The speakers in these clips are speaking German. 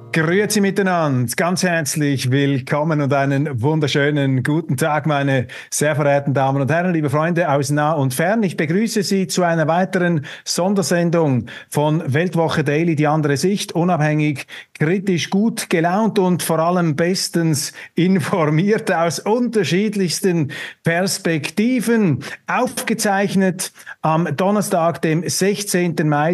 Grüezi miteinander, ganz herzlich willkommen und einen wunderschönen guten Tag, meine sehr verehrten Damen und Herren, liebe Freunde aus nah und fern. Ich begrüße Sie zu einer weiteren Sondersendung von Weltwoche Daily, die andere Sicht, unabhängig, kritisch, gut gelaunt und vor allem bestens informiert aus unterschiedlichsten Perspektiven, aufgezeichnet am Donnerstag, dem 16. Mai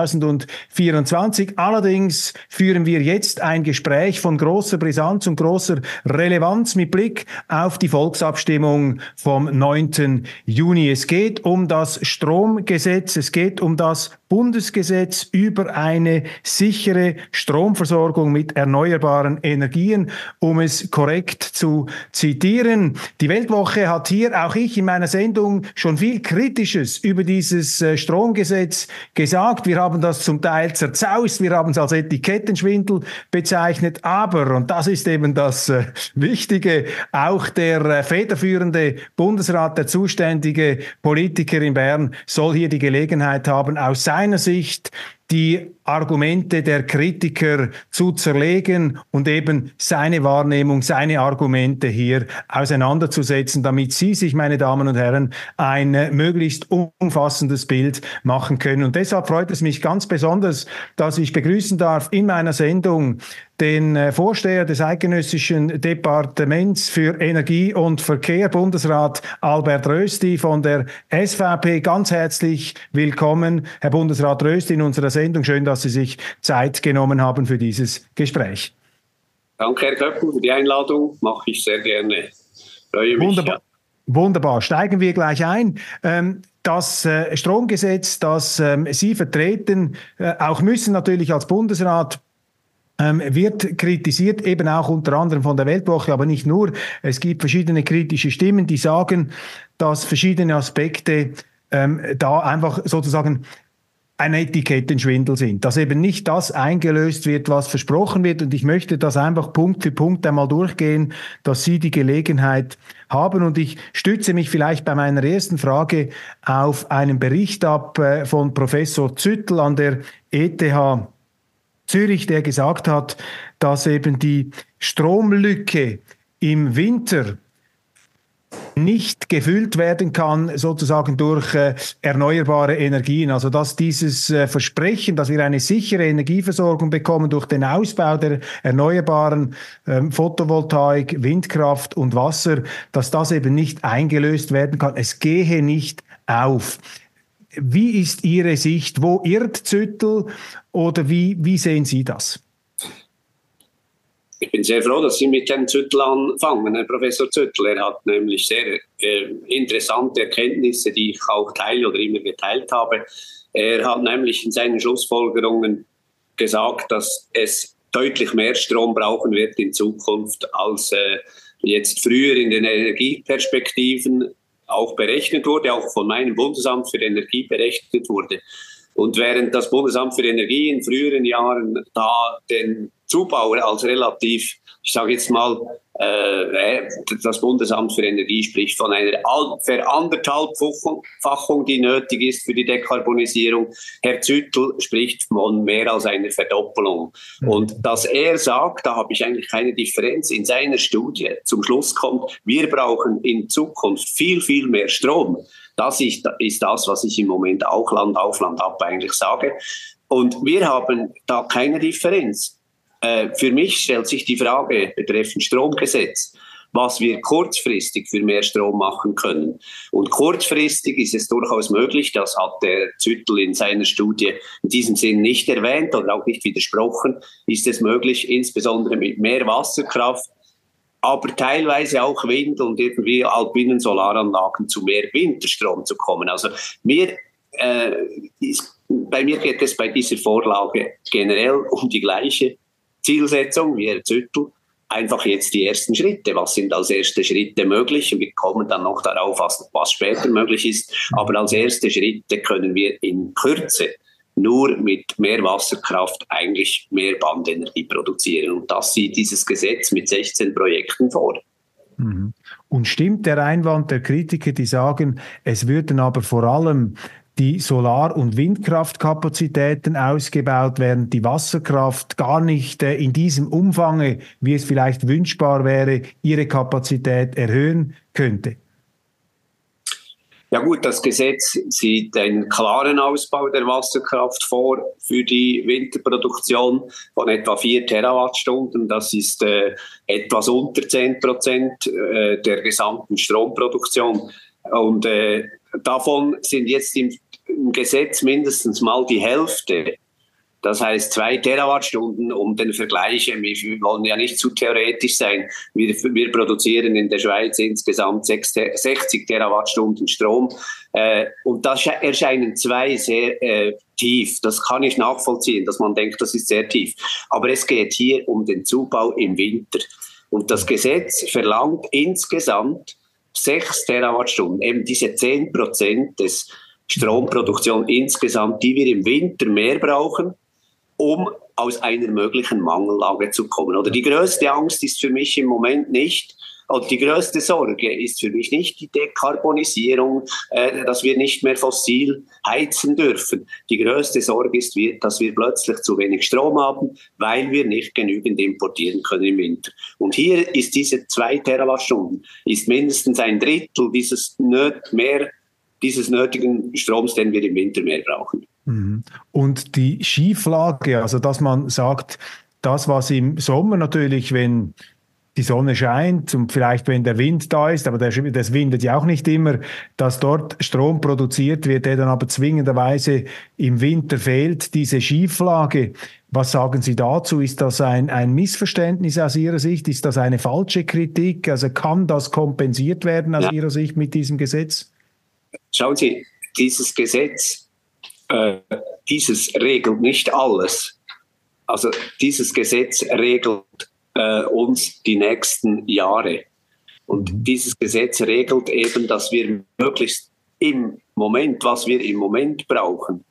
2024. Allerdings führen wir jetzt ein Gespräch von großer Brisanz und großer Relevanz mit Blick auf die Volksabstimmung vom 9. Juni. Es geht um das Stromgesetz, es geht um das Bundesgesetz über eine sichere Stromversorgung mit erneuerbaren Energien, um es korrekt zu zitieren. Die Weltwoche hat hier, auch ich in meiner Sendung, schon viel Kritisches über dieses Stromgesetz gesagt. Wir haben das zum Teil zerzaust, wir haben es als Etikettenschwindel bezeichnet, aber, und das ist eben das Wichtige, auch der federführende Bundesrat, der zuständige Politiker in Bern, soll hier die Gelegenheit haben, aus seiner Sicht die Argumente der Kritiker zu zerlegen und eben seine Wahrnehmung, seine Argumente hier auseinanderzusetzen, damit Sie sich, meine Damen und Herren, ein möglichst umfassendes Bild machen können. Und deshalb freut es mich ganz besonders, dass ich begrüßen darf in meiner Sendung den Vorsteher des Eidgenössischen Departements für Energie und Verkehr, Bundesrat Albert Rösti von der SVP. Ganz herzlich willkommen, Herr Bundesrat Rösti, in unserer Sendung. Schön, dass Sie sich Zeit genommen haben für dieses Gespräch. Danke, Herr Köppel, für die Einladung. Mache ich sehr gerne. Freue mich. Wunderbar. Ja. Wunderbar. Steigen wir gleich ein. Das Stromgesetz, das Sie vertreten, auch müssen natürlich als Bundesrat, wird kritisiert, eben auch unter anderem von der Weltwoche, aber nicht nur. Es gibt verschiedene kritische Stimmen, die sagen, dass verschiedene Aspekte da einfach sozusagen ein Etikettenschwindel sind, dass eben nicht das eingelöst wird, was versprochen wird. Und ich möchte das einfach Punkt für Punkt einmal durchgehen, dass Sie die Gelegenheit haben. Und ich stütze mich vielleicht bei meiner ersten Frage auf einen Bericht ab von Professor Züttl an der ETH Zürich, der gesagt hat, dass eben die Stromlücke im Winter nicht gefüllt werden kann, sozusagen durch erneuerbare Energien. Also dass dieses Versprechen, dass wir eine sichere Energieversorgung bekommen durch den Ausbau der erneuerbaren Photovoltaik, Windkraft und Wasser, dass das eben nicht eingelöst werden kann. Es gehe nicht auf. Wie ist Ihre Sicht? Wo irrt Züttl oder wie sehen Sie das? Ich bin sehr froh, dass Sie mit Herrn Züttl anfangen, Herr Professor Züttl. Er hat nämlich sehr interessante Erkenntnisse, die ich auch teile oder immer geteilt habe. Er hat nämlich in seinen Schlussfolgerungen gesagt, dass es deutlich mehr Strom brauchen wird in Zukunft, als jetzt früher in den Energieperspektiven auch berechnet wurde, auch von meinem Bundesamt für Energie berechnet wurde. Und während das Bundesamt für Energie in früheren Jahren da den Zubau als relativ, ich sage jetzt mal, das Bundesamt für Energie spricht von einer Veranderthalbfachung, die nötig ist für die Dekarbonisierung. Herr Züttl spricht von mehr als einer Verdoppelung. Und dass er sagt, da habe ich eigentlich keine Differenz, in seiner Studie zum Schluss kommt, wir brauchen in Zukunft viel, viel mehr Strom. Das ist das, was ich im Moment auch Land auf Land ab eigentlich sage. Und wir haben da keine Differenz. Für mich stellt sich die Frage betreffend Stromgesetz, was wir kurzfristig für mehr Strom machen können. Und kurzfristig ist es durchaus möglich, das hat der Züttl in seiner Studie in diesem Sinn nicht erwähnt oder auch nicht widersprochen, ist es möglich, insbesondere mit mehr Wasserkraft, aber teilweise auch Wind und irgendwie alpinen Solaranlagen zu mehr Winterstrom zu kommen. Also bei mir geht es bei dieser Vorlage generell um die gleiche Zielsetzung wie Herr Züttl. Einfach jetzt die ersten Schritte. Was sind als erste Schritte möglich? Und wir kommen dann noch darauf, was später möglich ist. Aber als erste Schritte können wir in Kürze nur mit mehr Wasserkraft eigentlich mehr Bandenergie produzieren. Und das sieht dieses Gesetz mit 16 Projekten vor. Und stimmt der Einwand der Kritiker, die sagen, es würden aber vor allem die Solar- und Windkraftkapazitäten ausgebaut, während die Wasserkraft gar nicht in diesem Umfang, wie es vielleicht wünschbar wäre, ihre Kapazität erhöhen könnte? Ja gut, das Gesetz sieht einen klaren Ausbau der Wasserkraft vor für die Winterproduktion von etwa 4 Terawattstunden. Das ist etwas unter 10% der gesamten Stromproduktion. Und davon sind jetzt im Gesetz mindestens mal die Hälfte. Das heißt 2 Terawattstunden, um den Vergleich, wir wollen ja nicht zu theoretisch sein. Wir produzieren in der Schweiz insgesamt 60 Terawattstunden Strom. Und da erscheinen 2 sehr tief. Das kann ich nachvollziehen, dass man denkt, das ist sehr tief. Aber es geht hier um den Zubau im Winter. Und das Gesetz verlangt insgesamt 6 Terawattstunden, eben diese 10% des Stromproduktion insgesamt, die wir im Winter mehr brauchen, um aus einer möglichen Mangellage zu kommen. Oder die größte Angst ist für mich im Moment nicht, und die größte Sorge ist für mich nicht die Dekarbonisierung, dass wir nicht mehr fossil heizen dürfen. Die größte Sorge ist, dass wir plötzlich zu wenig Strom haben, weil wir nicht genügend importieren können im Winter. Und hier ist diese 2 Terawattstunden, ist mindestens ein Drittel dieses nötigen Stroms, den wir im Winter mehr brauchen. Und die Schieflage, also dass man sagt, das, was im Sommer natürlich, wenn die Sonne scheint und vielleicht wenn der Wind da ist, aber das windet ja auch nicht immer, dass dort Strom produziert wird, der dann aber zwingenderweise im Winter fehlt, diese Schieflage. Was sagen Sie dazu? Ist das ein Missverständnis aus Ihrer Sicht? Ist das eine falsche Kritik? Also kann das kompensiert werden aus Ihrer Sicht mit diesem Gesetz? Schauen Sie, dieses Gesetz, dieses regelt nicht alles. Also dieses Gesetz regelt uns die nächsten Jahre. Und dieses Gesetz regelt eben, dass wir möglichst im Moment, was wir im Moment brauchen,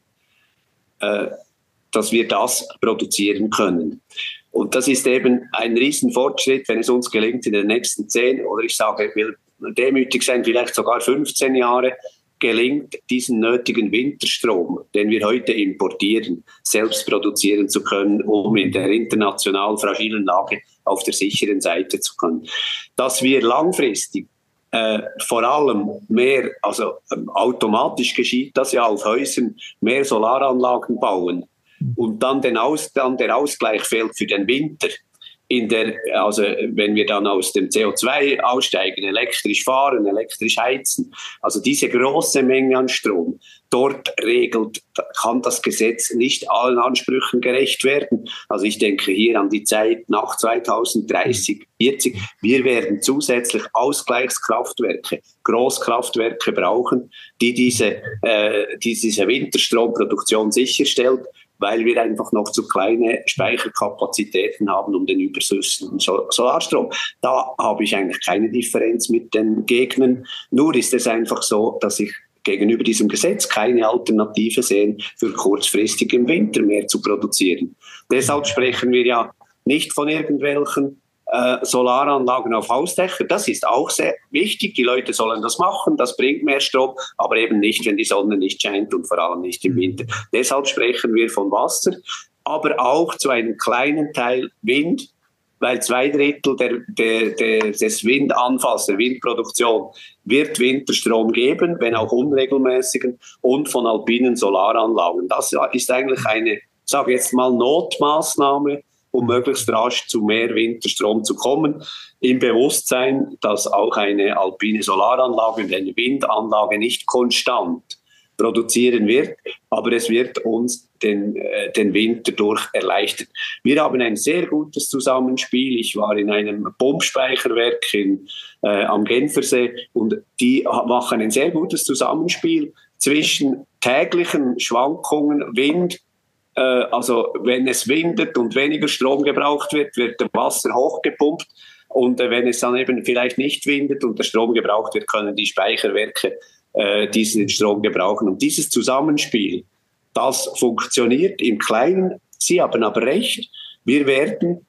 dass wir das produzieren können. Und das ist eben ein Riesenfortschritt, wenn es uns gelingt, in den nächsten 10 oder ich sage, ich will demütig sein, vielleicht sogar 15 Jahre, gelingt, diesen nötigen Winterstrom, den wir heute importieren, selbst produzieren zu können, um in der international fragilen Lage auf der sicheren Seite zu können. Dass wir langfristig vor allem mehr, also automatisch geschieht das ja auf Häusern, mehr Solaranlagen bauen und dann der Ausgleich fehlt für den Winter. Also wenn wir dann aus dem CO2 aussteigen, elektrisch fahren, elektrisch heizen, also diese große Menge an Strom, dort kann das Gesetz nicht allen Ansprüchen gerecht werden. Also ich denke hier an die Zeit nach 2030, 40. Wir werden zusätzlich Ausgleichskraftwerke, Großkraftwerke brauchen, die diese Winterstromproduktion sicherstellt, weil wir einfach noch zu kleine Speicherkapazitäten haben, um den überschüssigen Solarstrom. Da habe ich eigentlich keine Differenz mit den Gegnern. Nur ist es einfach so, dass ich gegenüber diesem Gesetz keine Alternative sehe, für kurzfristig im Winter mehr zu produzieren. Deshalb sprechen wir ja nicht von irgendwelchen Solaranlagen auf Hausdächer. Das ist auch sehr wichtig. Die Leute sollen das machen. Das bringt mehr Strom, aber eben nicht, wenn die Sonne nicht scheint und vor allem nicht im Winter. Deshalb sprechen wir von Wasser, aber auch zu einem kleinen Teil Wind, weil 2/3 des Windanfalls, der Windproduktion, wird Winterstrom geben, wenn auch unregelmäßigen, und von alpinen Solaranlagen. Das ist eigentlich eine, sage jetzt mal, Notmaßnahme, um möglichst rasch zu mehr Winterstrom zu kommen, im Bewusstsein, dass auch eine alpine Solaranlage und eine Windanlage nicht konstant produzieren wird, aber es wird uns den Winter durch erleichtern. Wir haben ein sehr gutes Zusammenspiel. Ich war in einem Pumpspeicherwerk am Genfersee und die machen ein sehr gutes Zusammenspiel zwischen täglichen Schwankungen, Wind. Also wenn es windet und weniger Strom gebraucht wird, wird das Wasser hochgepumpt. Und wenn es dann eben vielleicht nicht windet und der Strom gebraucht wird, können die Speicherwerke diesen Strom gebrauchen. Und dieses Zusammenspiel, das funktioniert im Kleinen. Sie haben aber recht, wir werden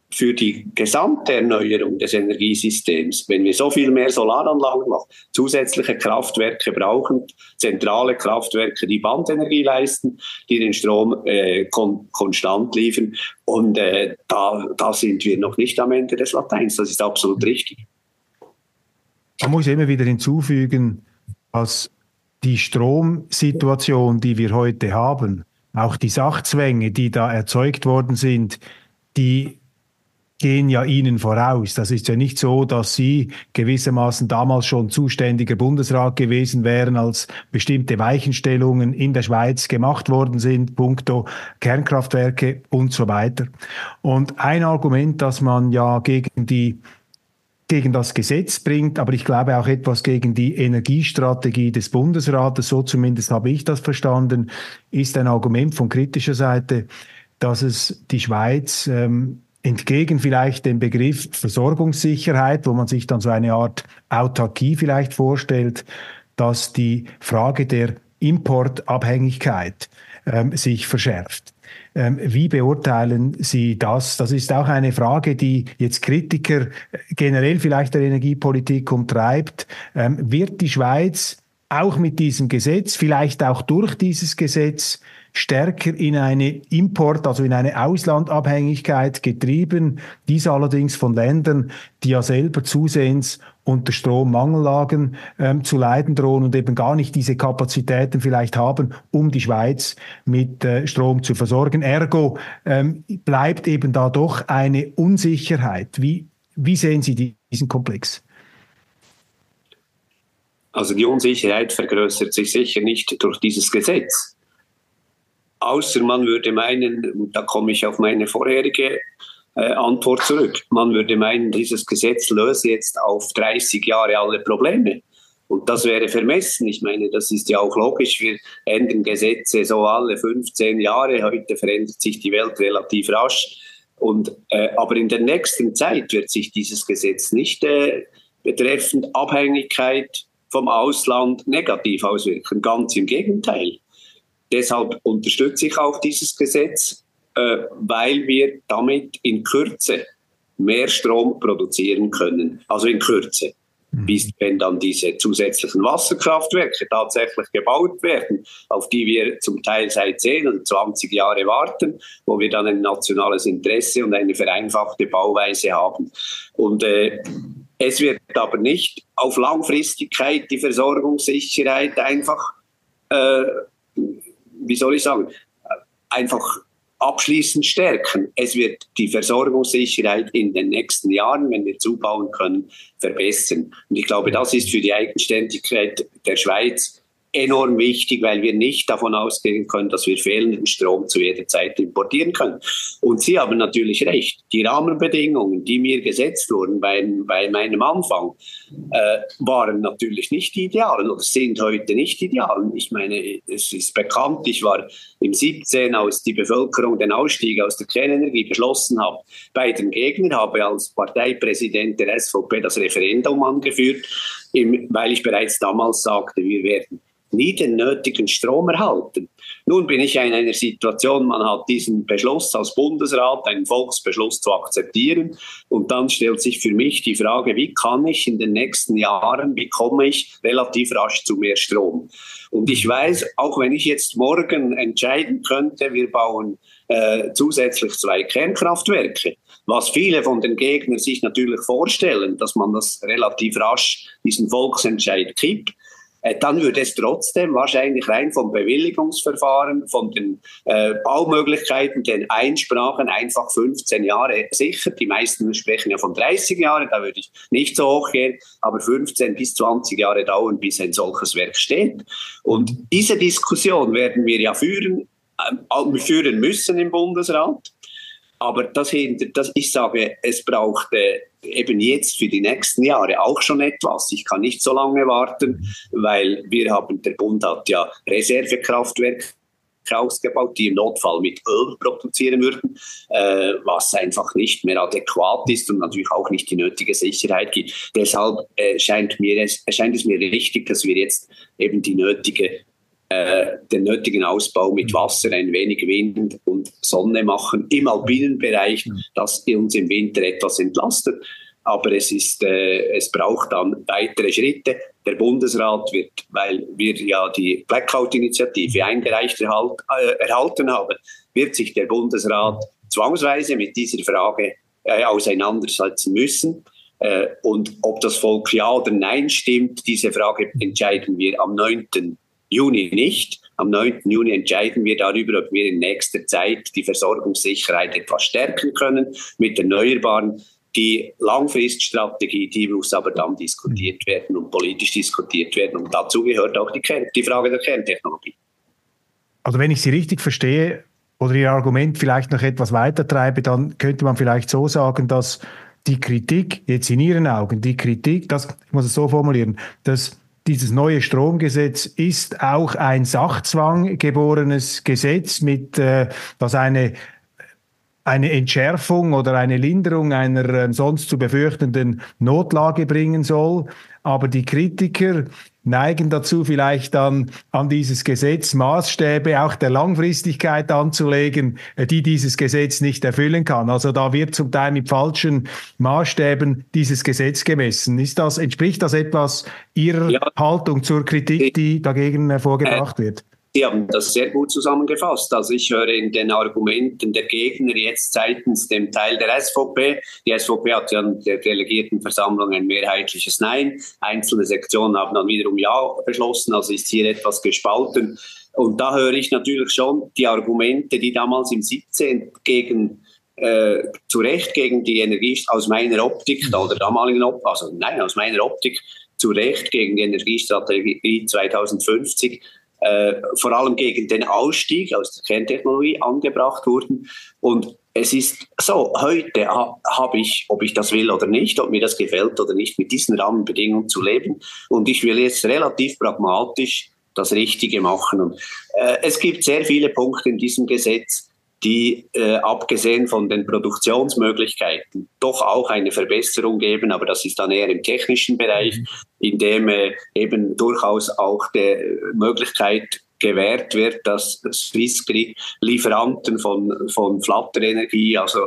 für die gesamte Erneuerung des Energiesystems, wenn wir so viel mehr Solaranlagen machen, zusätzliche Kraftwerke brauchen, zentrale Kraftwerke, die Bandenergie leisten, die den Strom konstant liefern. Und da sind wir noch nicht am Ende des Lateins. Das ist absolut richtig. Man muss immer wieder hinzufügen, dass die Stromsituation, die wir heute haben, auch die Sachzwänge, die da erzeugt worden sind, die gehen ja Ihnen voraus. Das ist ja nicht so, dass Sie gewissermaßen damals schon zuständiger Bundesrat gewesen wären, als bestimmte Weichenstellungen in der Schweiz gemacht worden sind, punkto Kernkraftwerke und so weiter. Und ein Argument, das man ja gegen das Gesetz bringt, aber ich glaube auch etwas gegen die Energiestrategie des Bundesrates, so zumindest habe ich das verstanden, ist ein Argument von kritischer Seite, dass es die Schweiz entgegen vielleicht dem Begriff Versorgungssicherheit, wo man sich dann so eine Art Autarkie vielleicht vorstellt, dass die Frage der Importabhängigkeit sich verschärft. Wie beurteilen Sie das? Das ist auch eine Frage, die jetzt Kritiker generell vielleicht der Energiepolitik umtreibt. Wird die Schweiz auch mit diesem Gesetz, vielleicht auch durch dieses Gesetz, stärker in eine also in eine Auslandabhängigkeit getrieben, dies allerdings von Ländern, die ja selber zusehends unter Strommangellagen zu leiden drohen und eben gar nicht diese Kapazitäten vielleicht haben, um die Schweiz mit Strom zu versorgen. Ergo bleibt eben da doch eine Unsicherheit. Wie sehen Sie diesen Komplex? Also die Unsicherheit vergrößert sich sicher nicht durch dieses Gesetz. Außer man würde meinen, da komme ich auf meine vorherige Antwort zurück, man würde meinen, dieses Gesetz löse jetzt auf 30 Jahre alle Probleme. Und das wäre vermessen. Ich meine, das ist ja auch logisch. Wir ändern Gesetze so alle 15 Jahre. Heute verändert sich die Welt relativ rasch. Aber in der nächsten Zeit wird sich dieses Gesetz nicht betreffend Abhängigkeit vom Ausland negativ auswirken. Ganz im Gegenteil. Deshalb unterstütze ich auch dieses Gesetz, weil wir damit in Kürze mehr Strom produzieren können. Also in Kürze. Bis wenn dann diese zusätzlichen Wasserkraftwerke tatsächlich gebaut werden, auf die wir zum Teil seit 10 oder 20 Jahren warten, wo wir dann ein nationales Interesse und eine vereinfachte Bauweise haben. Und es wird aber nicht auf Langfristigkeit die Versorgungssicherheit einfach einfach abschließend stärken. Es wird die Versorgungssicherheit in den nächsten Jahren, wenn wir zubauen können, verbessern. Und ich glaube, das ist für die Eigenständigkeit der Schweiz enorm wichtig, weil wir nicht davon ausgehen können, dass wir fehlenden Strom zu jeder Zeit importieren können. Und Sie haben natürlich recht. Die Rahmenbedingungen, die mir gesetzt wurden bei meinem Anfang, waren natürlich nicht ideal oder sind heute nicht ideal. Ich meine, es ist bekannt, ich war im 17, als die Bevölkerung den Ausstieg aus der Kernenergie beschlossen hat, bei den Gegnern, habe als Parteipräsident der SVP das Referendum angeführt, weil ich bereits damals sagte, wir werden nie den nötigen Strom erhalten. Nun bin ich in einer Situation, man hat diesen Beschluss als Bundesrat, einen Volksbeschluss zu akzeptieren, und dann stellt sich für mich die Frage, wie kann ich in den nächsten Jahren, wie komme ich relativ rasch zu mehr Strom? Und ich weiß, auch wenn ich jetzt morgen entscheiden könnte, wir bauen zusätzlich 2 Kernkraftwerke, was viele von den Gegnern sich natürlich vorstellen, dass man das relativ rasch, diesen Volksentscheid kippt, dann würde es trotzdem wahrscheinlich rein vom Bewilligungsverfahren, von den Baumöglichkeiten, den Einsprachen einfach 15 Jahre sicher. Die meisten sprechen ja von 30 Jahren, da würde ich nicht so hoch gehen, aber 15 bis 20 Jahre dauern, bis ein solches Werk steht. Und diese Diskussion werden wir ja führen müssen im Bundesrat. Aber ich sage, es braucht eben jetzt für die nächsten Jahre auch schon etwas. Ich kann nicht so lange warten, weil der Bund hat ja Reservekraftwerke ausgebaut, die im Notfall mit Öl produzieren würden, was einfach nicht mehr adäquat ist und natürlich auch nicht die nötige Sicherheit gibt. Deshalb erscheint es mir richtig, dass wir jetzt eben die nötige den nötigen Ausbau mit Wasser, ein wenig Wind und Sonne machen im alpinen Bereich, das uns im Winter etwas entlastet. Aber es braucht dann weitere Schritte. Der Bundesrat wird, weil wir ja die Blackout-Initiative eingereicht erhalten haben, wird sich der Bundesrat zwangsweise mit dieser Frage auseinandersetzen müssen. Und ob das Volk ja oder nein stimmt, diese Frage entscheiden wir am 9. Juni nicht. Am 9. Juni entscheiden wir darüber, ob wir in nächster Zeit die Versorgungssicherheit etwas stärken können mit Erneuerbaren. Die Langfriststrategie, die muss aber dann diskutiert werden und politisch diskutiert werden. Und dazu gehört auch die Frage der Kerntechnologie. Also wenn ich Sie richtig verstehe oder Ihr Argument vielleicht noch etwas weiter treibe, dann könnte man vielleicht so sagen, dass die Kritik, jetzt in Ihren Augen, ich muss es so formulieren, dass dieses neue Stromgesetz ist auch ein Sachzwang geborenes Gesetz, das eine Entschärfung oder eine Linderung einer sonst zu befürchtenden Notlage bringen soll. Aber die Kritiker neigen dazu, vielleicht dann an dieses Gesetz Maßstäbe auch der Langfristigkeit anzulegen, die dieses Gesetz nicht erfüllen kann. Also da wird zum Teil mit falschen Maßstäben dieses Gesetz gemessen. Entspricht das etwas Ihrer Haltung zur Kritik, die dagegen vorgebracht wird? Sie haben das sehr gut zusammengefasst. Also ich höre in den Argumenten der Gegner jetzt seitens dem Teil der SVP. Die SVP hat ja in der Delegiertenversammlung ein mehrheitliches Nein. Einzelne Sektionen haben dann wiederum Ja beschlossen. Also ist hier etwas gespalten. Und da höre ich natürlich schon die Argumente, die damals im 17 zu Recht gegen die Energie, aus meiner Optik zu Recht gegen die Energiestrategie 2050 vor allem gegen den Ausstieg aus der Kerntechnologie angebracht wurden. Und es ist so, heute habe ich, ob ich das will oder nicht, ob mir das gefällt oder nicht, mit diesen Rahmenbedingungen zu leben. Und ich will jetzt relativ pragmatisch das Richtige machen. Und es gibt sehr viele Punkte in diesem Gesetz, die abgesehen von den Produktionsmöglichkeiten doch auch eine Verbesserung geben, aber das ist dann eher im technischen Bereich, in dem eben durchaus auch die Möglichkeit gewährt wird, dass Swissgrid Lieferanten von flatter Energie, also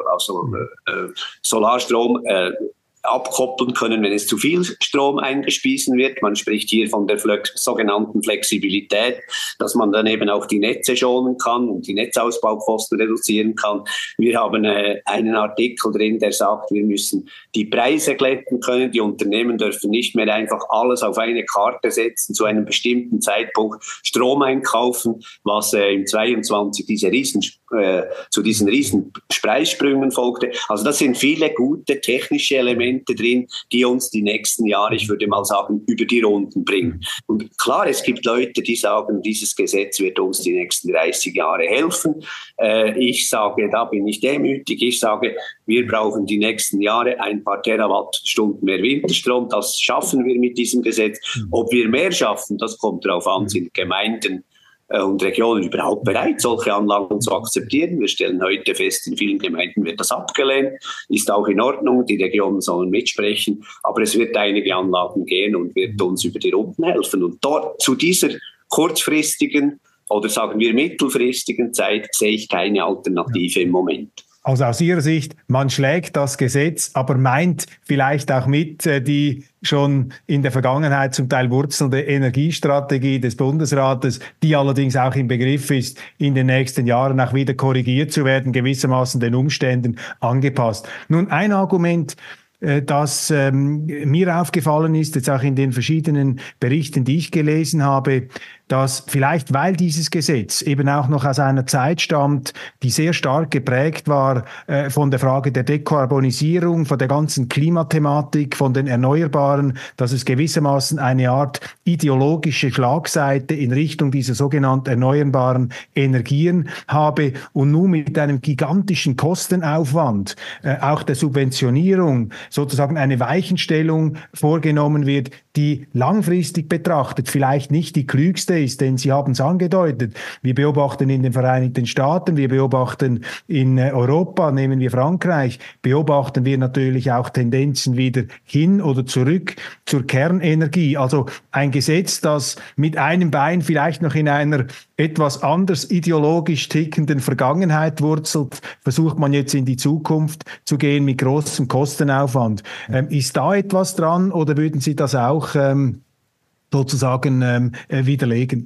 Solarstrom, abkoppeln können, wenn es zu viel Strom eingespiesen wird. Man spricht hier von der sogenannten Flexibilität, dass man dann eben auch die Netze schonen kann und die Netzausbaukosten reduzieren kann. Wir haben einen Artikel drin, der sagt, wir müssen die Preise glätten können. Die Unternehmen dürfen nicht mehr einfach alles auf eine Karte setzen, zu einem bestimmten Zeitpunkt Strom einkaufen, was im 22 zu diesen riesen Preissprüngen folgte. Also das sind viele gute technische Elemente drin, die uns die nächsten Jahre, ich würde mal sagen, über die Runden bringen. Und klar, es gibt Leute, die sagen, dieses Gesetz wird uns die nächsten 30 Jahre helfen. Ich sage, da bin ich demütig. Ich sage, wir brauchen die nächsten Jahre ein paar Terawattstunden mehr Winterstrom. Das schaffen wir mit diesem Gesetz. Ob wir mehr schaffen, das kommt darauf an, sind Gemeinden und Regionen überhaupt bereit, solche Anlagen zu akzeptieren. Wir stellen heute fest, in vielen Gemeinden wird das abgelehnt, ist auch in Ordnung, die Regionen sollen mitsprechen, aber es wird einige Anlagen gehen und wird uns über die Runden helfen. Und dort zu dieser kurzfristigen oder sagen wir mittelfristigen Zeit sehe ich keine Alternative im Moment. Also aus Ihrer Sicht, man schlägt das Gesetz, aber meint vielleicht auch mit die schon in der Vergangenheit zum Teil wurzelnde Energiestrategie des Bundesrates, die allerdings auch im Begriff ist, in den nächsten Jahren auch wieder korrigiert zu werden, gewissermaßen den Umständen angepasst. Nun, ein Argument, das mir aufgefallen ist, jetzt auch in den verschiedenen Berichten, die ich gelesen habe, dass vielleicht, weil dieses Gesetz eben auch noch aus einer Zeit stammt, die sehr stark geprägt war von der Frage der Dekarbonisierung, von der ganzen Klimathematik, von den Erneuerbaren, dass es gewissermaßen eine Art ideologische Schlagseite in Richtung dieser sogenannten erneuerbaren Energien habe und nun mit einem gigantischen Kostenaufwand, auch der Subventionierung, sozusagen eine Weichenstellung vorgenommen wird, die langfristig betrachtet vielleicht nicht die klügste ist, denn Sie haben es angedeutet. Wir beobachten in den Vereinigten Staaten, wir beobachten in Europa, nehmen wir Frankreich, beobachten wir natürlich auch Tendenzen wieder hin oder zurück zur Kernenergie. Also ein Gesetz, das mit einem Bein vielleicht noch in einer etwas anders ideologisch tickenden Vergangenheit wurzelt, versucht man jetzt in die Zukunft zu gehen mit großem Kostenaufwand. Ist da etwas dran oder würden Sie das auch sozusagen widerlegen?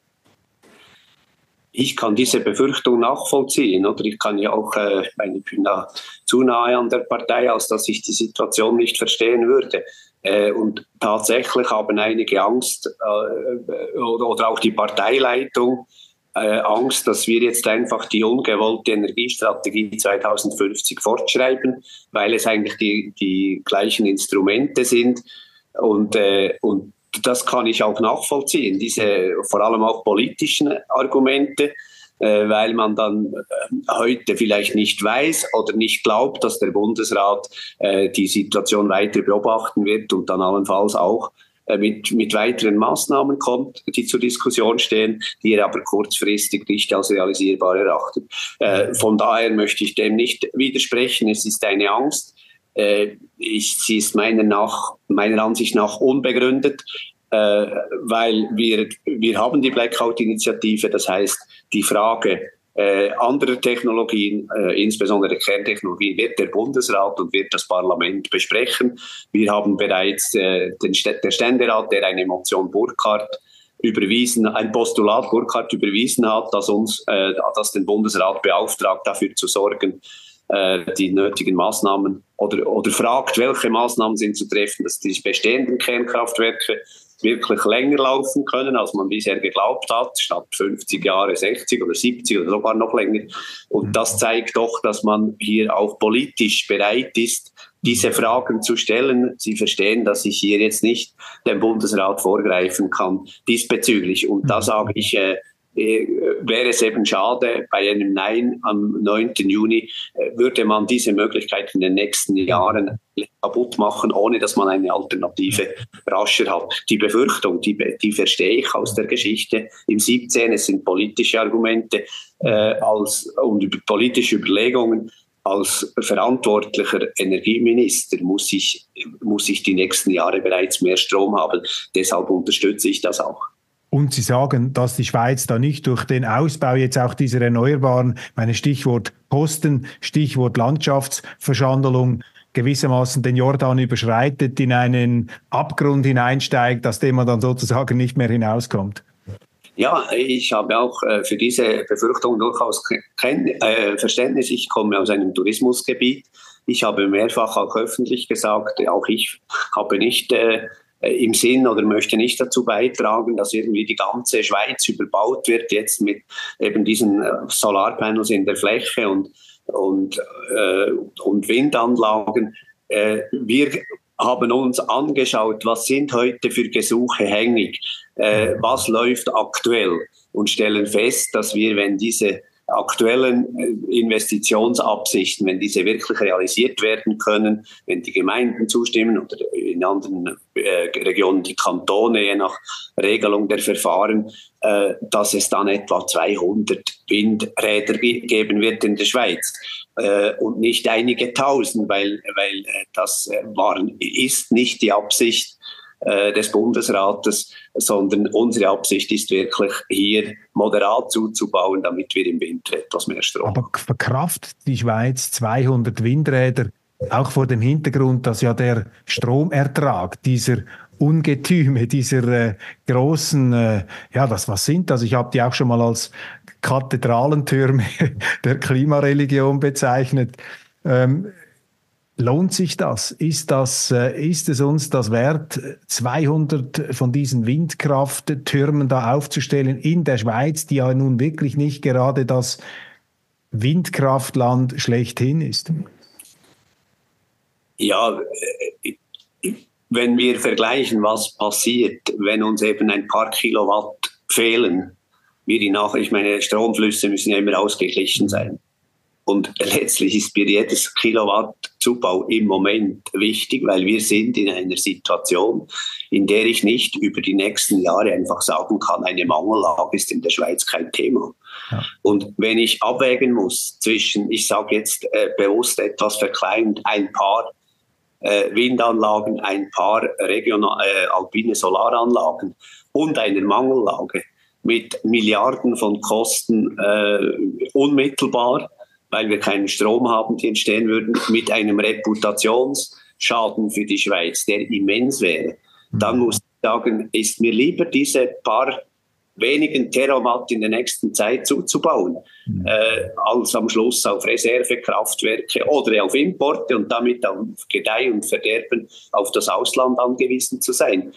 Ich kann diese Befürchtung nachvollziehen, oder ich kann ja auch, ich bin da zu nahe an der Partei, als dass ich die Situation nicht verstehen würde. Und tatsächlich haben einige Angst, oder auch die Parteileitung, Angst, dass wir jetzt einfach die ungewollte Energiestrategie 2050 fortschreiben, weil es eigentlich die gleichen Instrumente sind. Und das kann ich auch nachvollziehen, diese vor allem auch politischen Argumente, weil man dann heute vielleicht nicht weiß oder nicht glaubt, dass der Bundesrat die Situation weiter beobachten wird und dann allenfalls auch mit weiteren Maßnahmen kommt, die zur Diskussion stehen, die er aber kurzfristig nicht als realisierbar erachtet. Von daher möchte ich dem nicht widersprechen. Es ist eine Angst. Sie ist meiner Ansicht nach unbegründet, weil wir haben die Blackout-Initiative, das heißt, die Frage anderer Technologien, insbesondere Kerntechnologien, wird der Bundesrat und wird das Parlament besprechen. Wir haben bereits der Ständerat, der eine Motion Burkhardt überwiesen, ein Postulat Burkhardt überwiesen hat, das den Bundesrat beauftragt, dafür zu sorgen, die nötigen Maßnahmen oder fragt, welche Maßnahmen sind zu treffen, dass die bestehenden Kernkraftwerke wirklich länger laufen können, als man bisher geglaubt hat, statt 50 Jahre, 60 oder 70 oder sogar noch länger. Und das zeigt doch, dass man hier auch politisch bereit ist, diese Fragen zu stellen. Sie verstehen, dass ich hier jetzt nicht dem Bundesrat vorgreifen kann diesbezüglich. Und da sage ich, wäre es eben schade, bei einem Nein am 9. Juni würde man diese Möglichkeit in den nächsten Jahren kaputt machen, ohne dass man eine Alternative rascher hat. Die Befürchtung, die verstehe ich aus der Geschichte. Im 17. Es sind politische Argumente und politische Überlegungen. Als verantwortlicher Energieminister muss ich die nächsten Jahre bereits mehr Strom haben. Deshalb unterstütze ich das auch. Und Sie sagen, dass die Schweiz da nicht durch den Ausbau jetzt auch dieser Erneuerbaren, meine Stichwort Kosten, Stichwort Landschaftsverschandelung, gewissermaßen den Jordan überschreitet, in einen Abgrund hineinsteigt, aus dem man dann sozusagen nicht mehr hinauskommt. Ja, ich habe auch für diese Befürchtung durchaus Verständnis. Ich komme aus einem Tourismusgebiet. Ich habe mehrfach auch öffentlich gesagt, auch ich habe nicht im Sinn oder möchte nicht dazu beitragen, dass irgendwie die ganze Schweiz überbaut wird, jetzt mit eben diesen Solarpanels in der Fläche und Windanlagen. Wir haben uns angeschaut, was sind heute für Gesuche hängig, was läuft aktuell und stellen fest, dass wir, wenn diese aktuellen Investitionsabsichten, wenn diese wirklich realisiert werden können, wenn die Gemeinden zustimmen oder in anderen Regionen die Kantone, je nach Regelung der Verfahren, dass es dann etwa 200 Windräder geben wird in der Schweiz und nicht einige Tausend, weil das ist nicht die Absicht des Bundesrates, sondern unsere Absicht ist wirklich, hier moderat zuzubauen, damit wir im Winter etwas mehr Strom haben. Aber verkraftet die Schweiz 200 Windräder, auch vor dem Hintergrund, dass ja der Stromertrag dieser Ungetüme, dieser großen, was sind das? Ich habe die auch schon mal als Kathedralentürme der Klimareligion bezeichnet. Lohnt sich das? Ist es uns das wert, 200 von diesen Windkrafttürmen da aufzustellen in der Schweiz, die ja nun wirklich nicht gerade das Windkraftland schlechthin ist? Ja, wenn wir vergleichen, was passiert, wenn uns eben ein paar Kilowatt fehlen, ich meine, Stromflüsse müssen ja immer ausgeglichen sein. Und letztlich ist mir jedes Kilowatt Zubau im Moment wichtig, weil wir sind in einer Situation, in der ich nicht über die nächsten Jahre einfach sagen kann, eine Mangellage ist in der Schweiz kein Thema. Ja. Und wenn ich abwägen muss zwischen, ich sage jetzt bewusst etwas verkleinend, ein paar Windanlagen, ein paar alpine Solaranlagen und einer Mangellage mit Milliarden von Kosten unmittelbar, weil wir keinen Strom haben, die entstehen würden, mit einem Reputationsschaden für die Schweiz, der immens wäre, dann muss ich sagen, ist mir lieber diese paar wenigen Terawatt in der nächsten Zeit zuzubauen, als am Schluss auf Reservekraftwerke oder auf Importe und damit auf Gedeih und Verderben auf das Ausland angewiesen zu sein.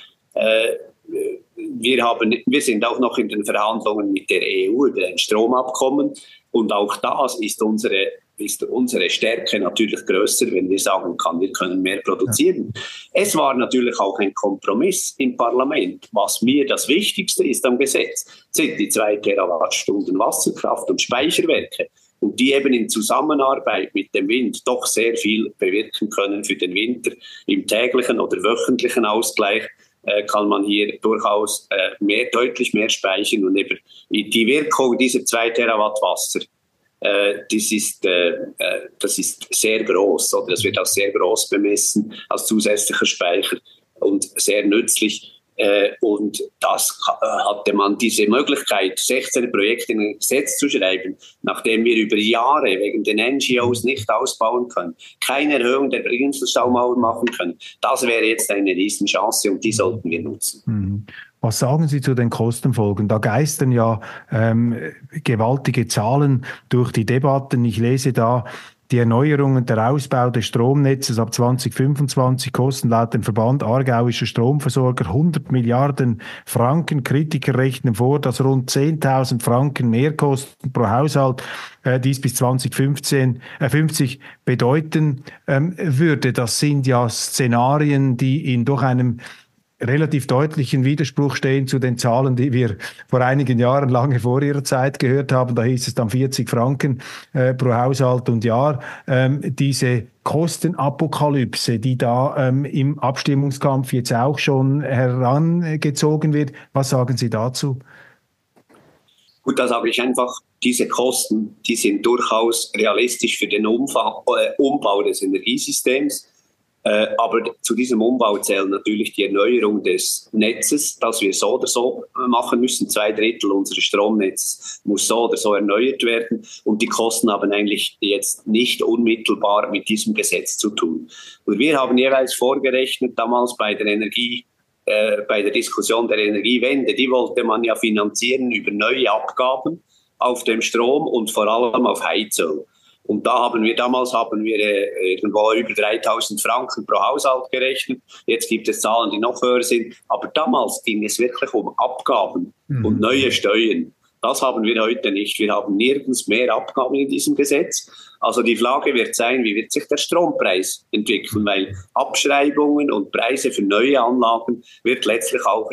Wir sind auch noch in den Verhandlungen mit der EU über ein Stromabkommen und auch das ist unsere Stärke natürlich größer, wenn wir sagen können, wir können mehr produzieren. Es war natürlich auch ein Kompromiss im Parlament. Was mir das Wichtigste ist am Gesetz, sind die 2 Terawattstunden Wasserkraft und Speicherwerke. Und die eben in Zusammenarbeit mit dem Wind doch sehr viel bewirken können für den Winter. Im täglichen oder wöchentlichen Ausgleich kann man hier durchaus deutlich mehr speichern. Und eben die Wirkung dieser 2 Terawatt Wasser, das ist sehr groß, oder das wird auch sehr groß bemessen als zusätzlicher Speicher und sehr nützlich. Und das hatte man diese Möglichkeit, 16 Projekte in ein Gesetz zu schreiben, nachdem wir über Jahre wegen den NGOs nicht ausbauen können, keine Erhöhung der Inselstaumauer machen können. Das wäre jetzt eine Riesenchance und die sollten wir nutzen. Mhm. Was sagen Sie zu den Kostenfolgen? Da geistern ja gewaltige Zahlen durch die Debatten. Ich lese da, die Erneuerung und der Ausbau des Stromnetzes ab 2025 kosten laut dem Verband Aargauischer Stromversorger 100 Milliarden Franken. Kritiker rechnen vor, dass rund 10.000 Franken Mehrkosten pro Haushalt dies bis 2050 bedeuten würde. Das sind ja Szenarien, die in doch einem relativ deutlichen Widerspruch stehen zu den Zahlen, die wir vor einigen Jahren lange vor Ihrer Zeit gehört haben. Da hieß es dann 40 Franken pro Haushalt und Jahr. Diese Kostenapokalypse, die da im Abstimmungskampf jetzt auch schon herangezogen wird. Was sagen Sie dazu? Gut, da sage ich einfach, diese Kosten, die sind durchaus realistisch für den Umbau des Energiesystems. Aber zu diesem Umbau zählen natürlich die Erneuerung des Netzes, das wir so oder so machen müssen. 2/3 unseres Stromnetzes muss so oder so erneuert werden. Und die Kosten haben eigentlich jetzt nicht unmittelbar mit diesem Gesetz zu tun. Und wir haben jeweils vorgerechnet, damals bei der Diskussion der Energiewende, die wollte man ja finanzieren über neue Abgaben auf dem Strom und vor allem auf Heizöl. Und da haben wir irgendwo über 3.000 Franken pro Haushalt gerechnet. Jetzt gibt es Zahlen, die noch höher sind. Aber damals ging es wirklich um Abgaben und neue Steuern. Das haben wir heute nicht. Wir haben nirgends mehr Abgaben in diesem Gesetz. Also die Frage wird sein, wie wird sich der Strompreis entwickeln, weil Abschreibungen und Preise für neue Anlagen werden letztlich auch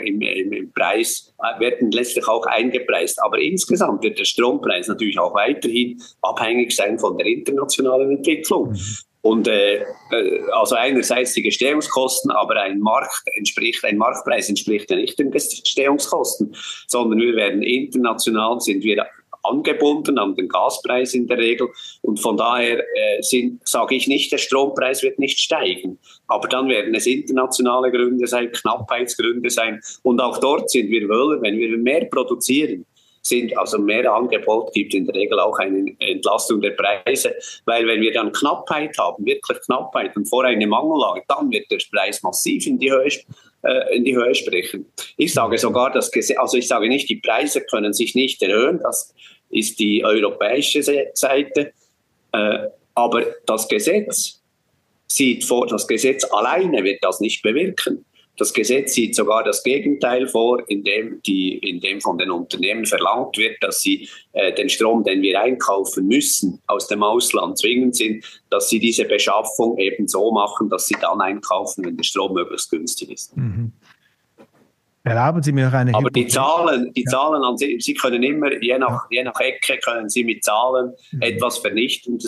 eingepreist. Aber insgesamt wird der Strompreis natürlich auch weiterhin abhängig sein von der internationalen Entwicklung. Und also einerseits die Gestehungskosten, aber ein Marktpreis entspricht ja nicht den Gestehungskosten, sondern sind wir angebunden an den Gaspreis in der Regel. Und von daher sage ich nicht, der Strompreis wird nicht steigen. Aber dann werden es internationale Gründe sein, Knappheitsgründe sein. Und auch dort sind wir wohl, wenn wir mehr produzieren, also mehr Angebot gibt in der Regel auch eine Entlastung der Preise, weil wenn wir dann Knappheit haben, wirklich Knappheit und vor eine Mangellage, dann wird der Preis massiv in die Höhe sprechen. Ich sage sogar, ich sage nicht, die Preise können sich nicht erhöhen, das ist die europäische Seite, aber das Gesetz sieht vor, das Gesetz alleine wird das nicht bewirken. Das Gesetz sieht sogar das Gegenteil vor, indem von den Unternehmen verlangt wird, dass sie den Strom, den wir einkaufen müssen, aus dem Ausland zwingend sind, dass sie diese Beschaffung eben so machen, dass sie dann einkaufen, wenn der Strom möglichst günstig ist. Mhm. Erlauben Sie mir noch eine Aber die Zahlen an sich, Sie können immer, je nach Ecke können Sie mit Zahlen etwas Vernichtendes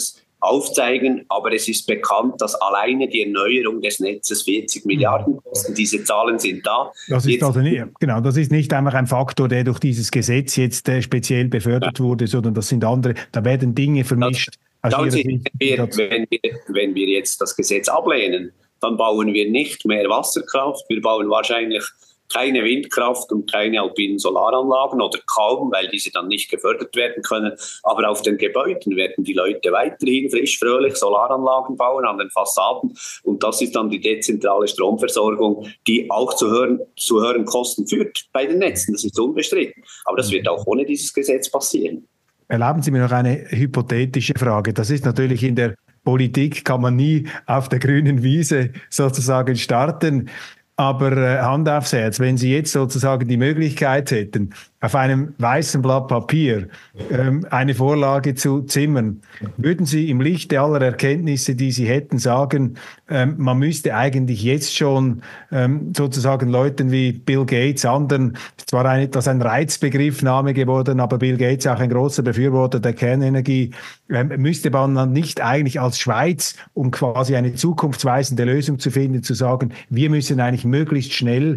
aufzeigen. Aber es ist bekannt, dass alleine die Erneuerung des Netzes 40 Milliarden kostet. Diese Zahlen sind da. Das ist also nicht, genau, das ist nicht einfach ein Faktor, der durch dieses Gesetz jetzt speziell befördert wurde, sondern das sind andere, da werden Dinge vermischt. Schauen Sie, wenn wir jetzt das Gesetz ablehnen, dann bauen wir nicht mehr Wasserkraft, wir bauen wahrscheinlich keine Windkraft und keine alpinen Solaranlagen oder kaum, weil diese dann nicht gefördert werden können. Aber auf den Gebäuden werden die Leute weiterhin frisch, fröhlich Solaranlagen bauen an den Fassaden. Und das ist dann die dezentrale Stromversorgung, die auch zu höheren Kosten führt bei den Netzen. Das ist unbestritten. Aber das wird auch ohne dieses Gesetz passieren. Erlauben Sie mir noch eine hypothetische Frage. Das ist natürlich in der Politik, kann man nie auf der grünen Wiese sozusagen starten. Aber Hand aufs Herz, wenn Sie jetzt sozusagen die Möglichkeit hätten, auf einem weißen Blatt Papier eine Vorlage zu zimmern, würden Sie im Lichte aller Erkenntnisse, die Sie hätten, sagen, man müsste eigentlich jetzt schon sozusagen Leuten wie Bill Gates, anderen, zwar etwas ein Reizbegriffname geworden, aber Bill Gates auch ein großer Befürworter der Kernenergie, müsste man dann nicht eigentlich als Schweiz, um quasi eine zukunftsweisende Lösung zu finden, zu sagen, wir müssen eigentlich möglichst schnell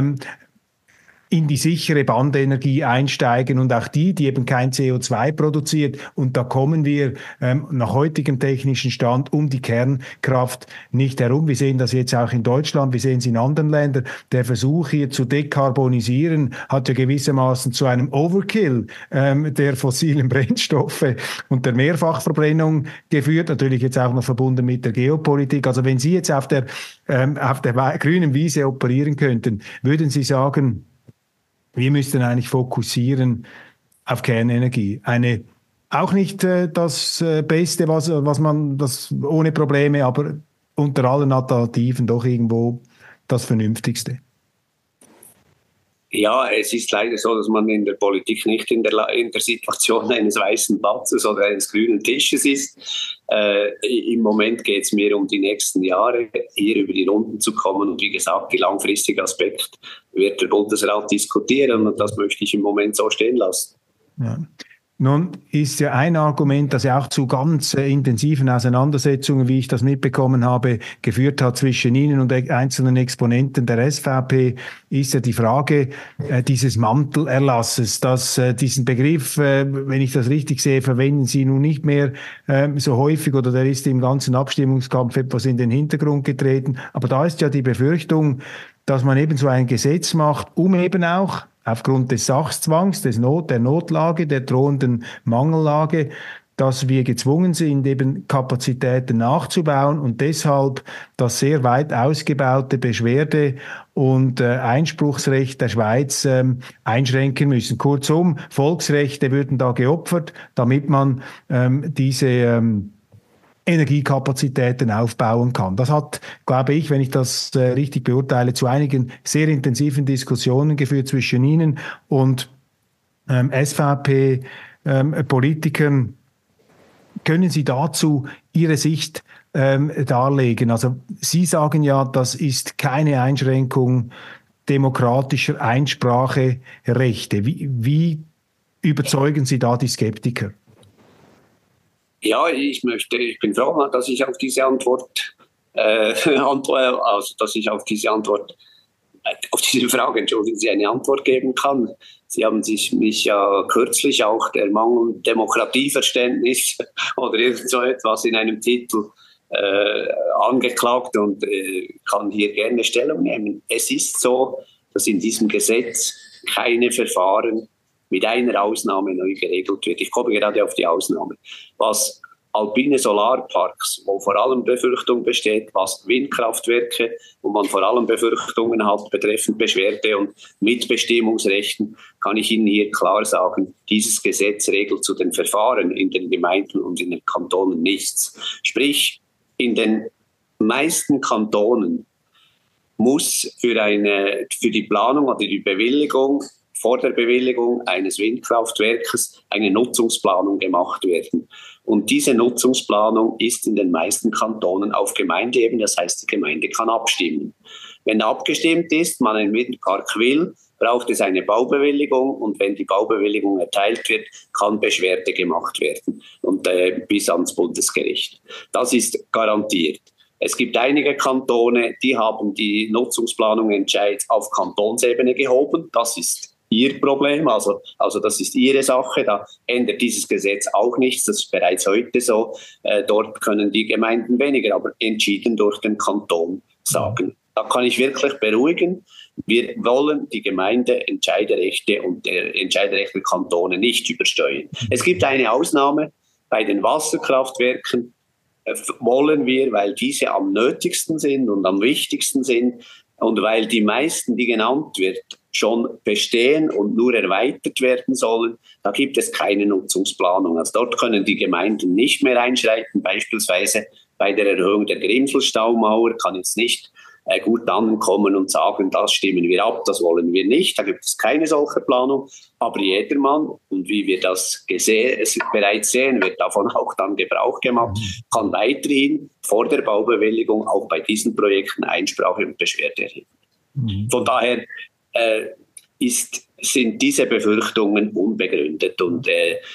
in die sichere Bandenergie einsteigen und auch die eben kein CO2 produziert. Und da kommen wir nach heutigem technischen Stand um die Kernkraft nicht herum. Wir sehen das jetzt auch in Deutschland, wir sehen es in anderen Ländern. Der Versuch hier zu dekarbonisieren hat ja gewissermaßen zu einem Overkill der fossilen Brennstoffe und der Mehrfachverbrennung geführt, natürlich jetzt auch noch verbunden mit der Geopolitik. Also wenn Sie jetzt auf der grünen Wiese operieren könnten, würden Sie sagen, wir müssten eigentlich fokussieren auf Kernenergie. Auch nicht das Beste, was man, das ohne Probleme, aber unter allen Alternativen doch irgendwo das Vernünftigste. Ja, es ist leider so, dass man in der Politik nicht in der Situation eines weißen Blattes oder eines grünen Tisches ist. Im Moment geht es mir um die nächsten Jahre, hier über die Runden zu kommen. Und wie gesagt, die langfristige Aspekt wird der Bundesrat diskutieren und das möchte ich im Moment so stehen lassen. Ja. Nun ist ja ein Argument, das ja auch zu ganz intensiven Auseinandersetzungen, wie ich das mitbekommen habe, geführt hat zwischen Ihnen und einzelnen Exponenten der SVP, ist ja die Frage dieses Mantelerlasses. Diesen Begriff, wenn ich das richtig sehe, verwenden Sie nun nicht mehr so häufig oder der ist im ganzen Abstimmungskampf etwas in den Hintergrund getreten. Aber da ist ja die Befürchtung, dass man eben so ein Gesetz macht, um eben auch aufgrund des Sachzwangs, der Notlage, der drohenden Mangellage, dass wir gezwungen sind, eben Kapazitäten nachzubauen und deshalb das sehr weit ausgebaute Beschwerde- und Einspruchsrecht der Schweiz einschränken müssen. Kurzum, Volksrechte würden da geopfert, damit man diese Energiekapazitäten aufbauen kann. Das hat, glaube ich, wenn ich das richtig beurteile, zu einigen sehr intensiven Diskussionen geführt zwischen Ihnen und SVP-Politikern. Können Sie dazu Ihre Sicht darlegen? Also Sie sagen ja, das ist keine Einschränkung demokratischer Einspracherechte. Wie überzeugen Sie da die Skeptiker? Ja, ich bin froh, dass ich auf diese Antwort, dass ich auf diese Frage, entschuldigen Sie, eine Antwort geben kann. Sie haben mich ja kürzlich auch der Mangel Demokratieverständnis oder irgend so etwas in einem Titel angeklagt und kann hier gerne Stellung nehmen. Es ist so, dass in diesem Gesetz keine Verfahren mit einer Ausnahme neu geregelt wird. Ich komme gerade auf die Ausnahme. Was alpine Solarparks, wo vor allem Befürchtung besteht, was Windkraftwerke, wo man vor allem Befürchtungen hat betreffend Beschwerde und Mitbestimmungsrechten, kann ich Ihnen hier klar sagen, dieses Gesetz regelt zu den Verfahren in den Gemeinden und in den Kantonen nichts. Sprich, in den meisten Kantonen muss für die Planung oder die Bewilligung, vor der Bewilligung eines Windkraftwerkes eine Nutzungsplanung gemacht werden. Und diese Nutzungsplanung ist in den meisten Kantonen auf Gemeindeebene, das heißt, die Gemeinde kann abstimmen. Wenn abgestimmt ist, man einen Windpark will, braucht es eine Baubewilligung und wenn die Baubewilligung erteilt wird, kann Beschwerde gemacht werden und bis ans Bundesgericht. Das ist garantiert. Es gibt einige Kantone, die haben die Nutzungsplanung-Entscheid auf Kantonsebene gehoben. Das ist ihr Problem, also das ist ihre Sache. Da ändert dieses Gesetz auch nichts. Das ist bereits heute so. Dort können die Gemeinden weniger, aber entschieden durch den Kanton sagen. Da kann ich wirklich beruhigen. Wir wollen die Gemeindeentscheiderechte und der Entscheiderechte der Kantone nicht übersteuern. Es gibt eine Ausnahme bei den Wasserkraftwerken. Wollen wir, weil diese am nötigsten sind und am wichtigsten sind und weil die meisten, die genannt wird, schon bestehen und nur erweitert werden sollen, da gibt es keine Nutzungsplanung. Also dort können die Gemeinden nicht mehr einschreiten, beispielsweise bei der Erhöhung der Grimselstaumauer kann jetzt nicht gut ankommen und sagen, das stimmen wir ab, das wollen wir nicht. Da gibt es keine solche Planung. Aber jedermann, und wie wir das bereits sehen, wird davon auch dann Gebrauch gemacht, kann weiterhin vor der Baubewilligung auch bei diesen Projekten Einsprache und Beschwerde erheben. Von daher sind diese Befürchtungen unbegründet und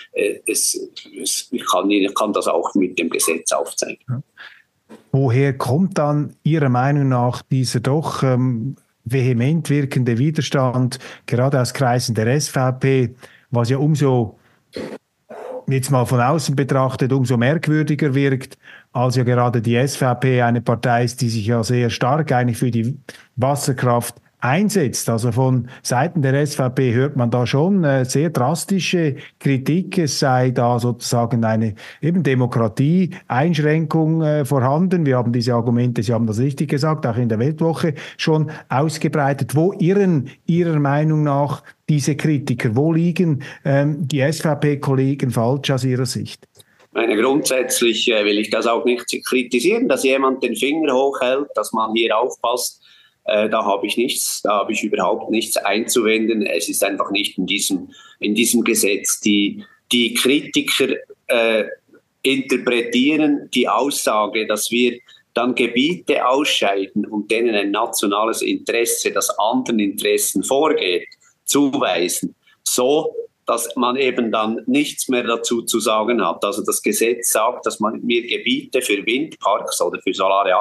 ich kann das auch mit dem Gesetz aufzeigen. Ja. Woher kommt dann Ihrer Meinung nach dieser doch vehement wirkende Widerstand, gerade aus Kreisen der SVP, was ja umso, jetzt mal von außen betrachtet, umso merkwürdiger wirkt, als ja gerade die SVP eine Partei ist, die sich ja sehr stark eigentlich für die Wasserkraft einsetzt. Also von Seiten der SVP hört man da schon sehr drastische Kritik. Es sei da sozusagen eine eben Demokratie-Einschränkung vorhanden. Wir haben diese Argumente, Sie haben das richtig gesagt, auch in der Weltwoche schon ausgebreitet. Wo irren Ihrer Meinung nach diese Kritiker? Wo liegen die SVP-Kollegen falsch aus Ihrer Sicht? Grundsätzlich will ich das auch nicht kritisieren, dass jemand den Finger hochhält, dass man hier aufpasst. Da habe ich überhaupt nichts einzuwenden. Es ist einfach nicht in diesem Gesetz. Die Kritiker interpretieren die Aussage, dass wir dann Gebiete ausscheiden und denen ein nationales Interesse, das anderen Interessen vorgeht, zuweisen, so dass man eben dann nichts mehr dazu zu sagen hat. Also das Gesetz sagt, dass man mir Gebiete für Windparks oder für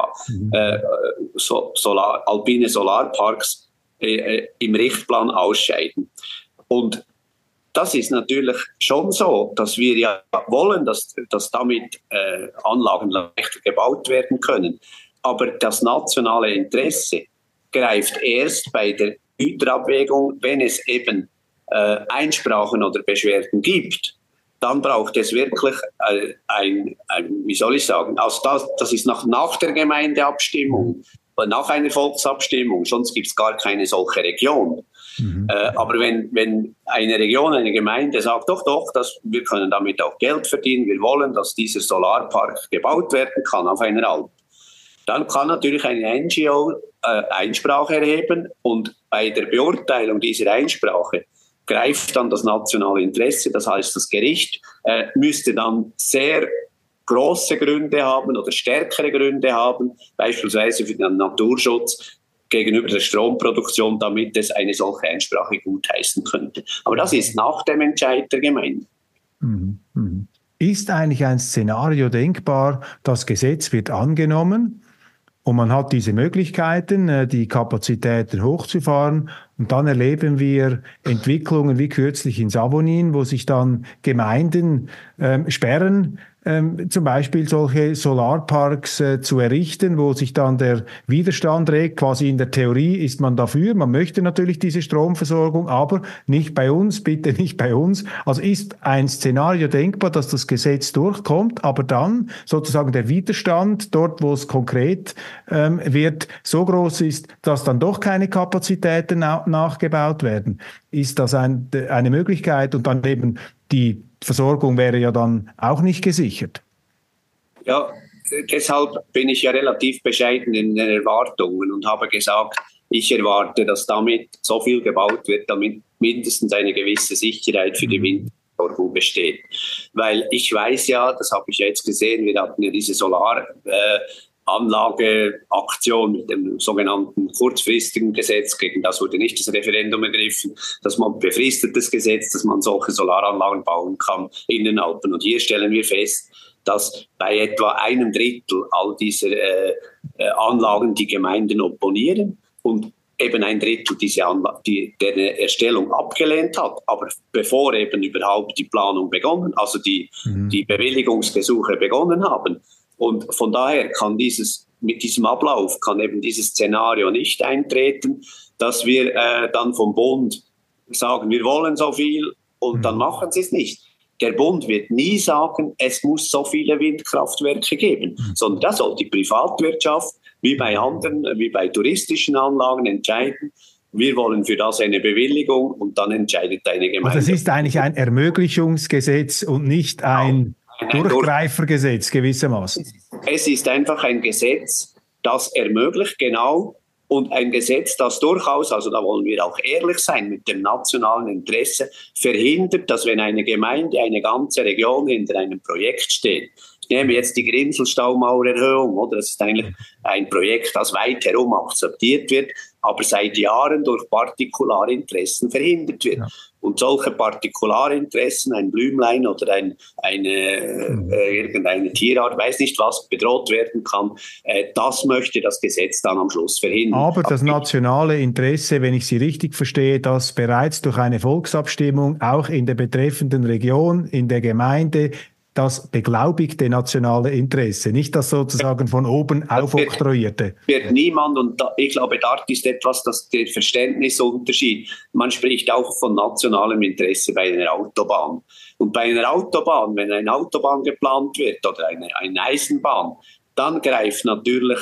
alpine Solarparks im Richtplan ausscheiden. Und das ist natürlich schon so, dass wir ja wollen, dass damit Anlagen leichter gebaut werden können. Aber das nationale Interesse greift erst bei der Güterabwägung, wenn es eben Einsprachen oder Beschwerden gibt, dann braucht es wirklich wie soll ich sagen, also das ist nach der Gemeindeabstimmung, nach einer Volksabstimmung, sonst gibt es gar keine solche Region. Aber wenn eine Region, eine Gemeinde sagt, doch, wir können damit auch Geld verdienen, wir wollen, dass dieser Solarpark gebaut werden kann auf einer Alp, dann kann natürlich eine NGO Einsprache erheben und bei der Beurteilung dieser Einsprache greift dann das nationale Interesse. Das heißt, das Gericht müsste dann sehr große Gründe haben oder stärkere Gründe haben, beispielsweise für den Naturschutz gegenüber der Stromproduktion, damit es eine solche Einsprache gutheißen könnte. Aber das ist nach dem Entscheid der Gemeinde. Ist eigentlich ein Szenario denkbar, das Gesetz wird angenommen und man hat diese Möglichkeiten, die Kapazitäten hochzufahren und dann erleben wir Entwicklungen wie kürzlich in Savonin, wo sich dann Gemeinden sperren, zum Beispiel solche Solarparks zu errichten, wo sich dann der Widerstand regt. Quasi in der Theorie ist man dafür, man möchte natürlich diese Stromversorgung, aber nicht bei uns, bitte nicht bei uns. Also ist ein Szenario denkbar, dass das Gesetz durchkommt, aber dann sozusagen der Widerstand dort, wo es konkret wird, so groß ist, dass dann doch keine Kapazitäten nachgebaut werden. Ist das eine Möglichkeit? Und dann eben die Versorgung wäre ja dann auch nicht gesichert. Ja, deshalb bin ich ja relativ bescheiden in den Erwartungen und habe gesagt, ich erwarte, dass damit so viel gebaut wird, damit mindestens eine gewisse Sicherheit für die Windversorgung besteht. Weil ich weiß ja, das habe ich ja jetzt gesehen, wir hatten ja diese Solaranlagen Anlageaktion mit dem sogenannten kurzfristigen Gesetz. Gegen das wurde nicht das Referendum ergriffen, dass man befristetes Gesetz, dass man solche Solaranlagen bauen kann in den Alpen. Und hier stellen wir fest, dass bei etwa 1/3 all dieser Anlagen die Gemeinden opponieren und eben 1/3 deren Erstellung abgelehnt hat, aber bevor eben überhaupt die Planung begonnen, also die Bewilligungsgesuche begonnen haben. Und von daher kann mit diesem Ablauf kann eben dieses Szenario nicht eintreten, dass wir dann vom Bund sagen, wir wollen so viel und dann machen sie es nicht. Der Bund wird nie sagen, es muss so viele Windkraftwerke geben, sondern das soll die Privatwirtschaft wie bei anderen, wie bei touristischen Anlagen entscheiden. Wir wollen für das eine Bewilligung und dann entscheidet eine Gemeinde. Also es ist eigentlich ein Ermöglichungsgesetz und nicht ein Durchgreifergesetz gewissermaßen. Es ist einfach ein Gesetz, das ermöglicht, genau, und ein Gesetz, das durchaus, also da wollen wir auch ehrlich sein, mit dem nationalen Interesse verhindert, dass wenn eine Gemeinde, eine ganze Region hinter einem Projekt steht. Ich nehme jetzt die Grimselstaumauererhöhung, oder? Das ist eigentlich ein Projekt, das weit herum akzeptiert wird, aber seit Jahren durch Partikularinteressen verhindert wird. Ja. Und solche Partikularinteressen, ein Blümlein oder irgendeine Tierart, weiß nicht was, bedroht werden kann, das möchte das Gesetz dann am Schluss verhindern. Aber das nationale Interesse, wenn ich Sie richtig verstehe, dass bereits durch eine Volksabstimmung auch in der betreffenden Region, in der Gemeinde, das beglaubigte nationale Interesse, nicht das sozusagen von oben aufoktroyierte. Wird niemand, und ich glaube, dort ist etwas, der Verständnisunterschied. Man spricht auch von nationalem Interesse bei einer Autobahn. Und bei einer Autobahn, wenn eine Autobahn geplant wird oder eine Eisenbahn, dann greift natürlich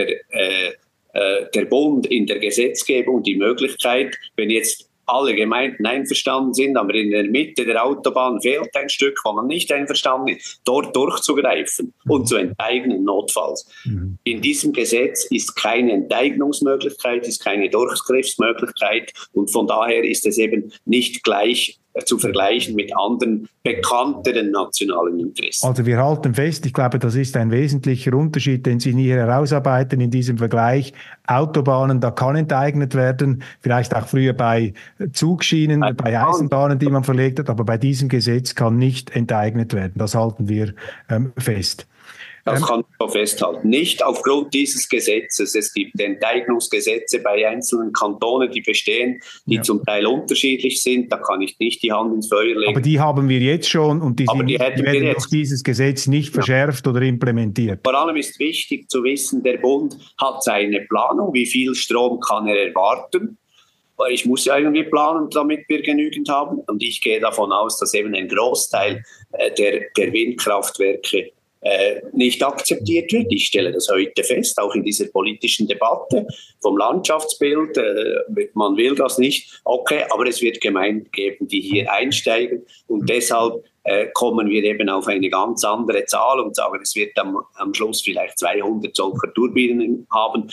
der Bund in der Gesetzgebung die Möglichkeit, wenn jetzt alle Gemeinden einverstanden sind, aber in der Mitte der Autobahn fehlt ein Stück, wo man nicht einverstanden ist, dort durchzugreifen und zu enteignen notfalls. In diesem Gesetz ist keine Enteignungsmöglichkeit, ist keine Durchgriffsmöglichkeit und von daher ist es eben nicht gleich zu vergleichen mit anderen bekannteren nationalen Interessen. Also wir halten fest, ich glaube, das ist ein wesentlicher Unterschied, den Sie hier herausarbeiten in diesem Vergleich. Autobahnen, da kann enteignet werden, vielleicht auch früher bei Zugschienen, bei Eisenbahnen, die man verlegt hat, aber bei diesem Gesetz kann nicht enteignet werden. Das halten wir fest. Das kann man festhalten. Nicht aufgrund dieses Gesetzes. Es gibt Enteignungsgesetze bei einzelnen Kantonen, die bestehen, die zum Teil unterschiedlich sind. Da kann ich nicht die Hand ins Feuer legen. Aber die haben wir jetzt schon und die werden durch dieses Gesetz nicht verschärft oder implementiert. Vor allem ist wichtig zu wissen, der Bund hat seine Planung. Wie viel Strom kann er erwarten? Ich muss ja irgendwie planen, damit wir genügend haben. Und ich gehe davon aus, dass eben ein Großteil der Windkraftwerke nicht akzeptiert wird. Ich stelle das heute fest, auch in dieser politischen Debatte vom Landschaftsbild. Man will das nicht. Okay, aber es wird Gemeinden geben, die hier einsteigen und deshalb kommen wir eben auf eine ganz andere Zahl und sagen, es wird am Schluss vielleicht 200 solcher Turbinen haben